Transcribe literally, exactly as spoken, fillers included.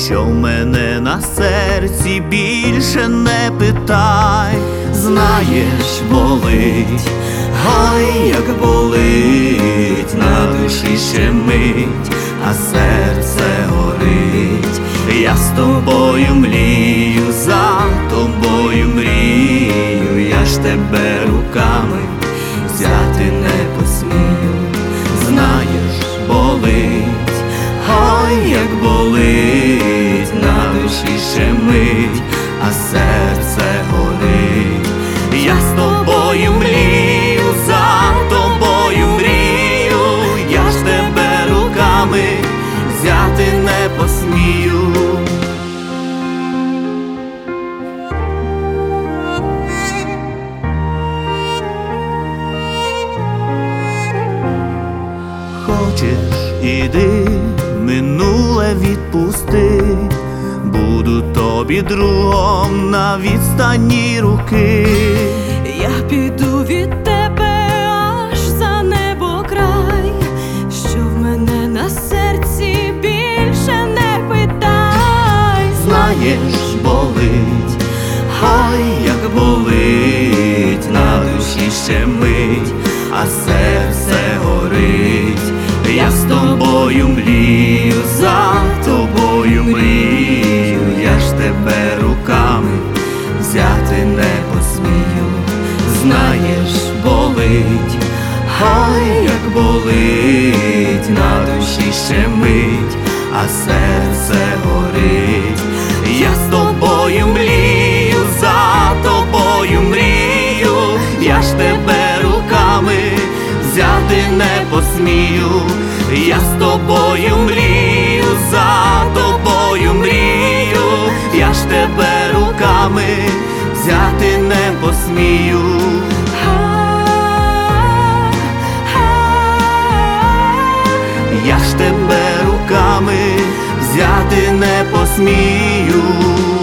що в мене на серці, більше не питай. Знаєш, болить, ой, як болить, на душі щемить, а серце горить. Я з тобою млію, за тобою мрію, я ж тебе руками взяти не посмію. Знаєш, болить, ой, як болить, на душі щемить, а серце горить. Я з тобою мрію, за тобою мрію, я ж тебе руками взяти не посмію. Хочеш, іди, минуле відпусти, буду тобі другом на відстані руки. Я піду від тебе аж за небо край, що в мене на серці, більше не питай. Знаєш, болить, ой, як болить, на душі щемить, а серце горить. Я з тобою мрію, за тобою мрію, я ж тебе руками взяти не посмію. Знаєш, болить, ой, як болить, на душі щемить, а серце горить. Я з тобою мрію, за тобою мрію, я ж тебе руками взяти не посмію. Я з тобою мрію, за тобою мрію, я ж тебе руками взяти не посмію. Я ж тебе руками взяти не посмію.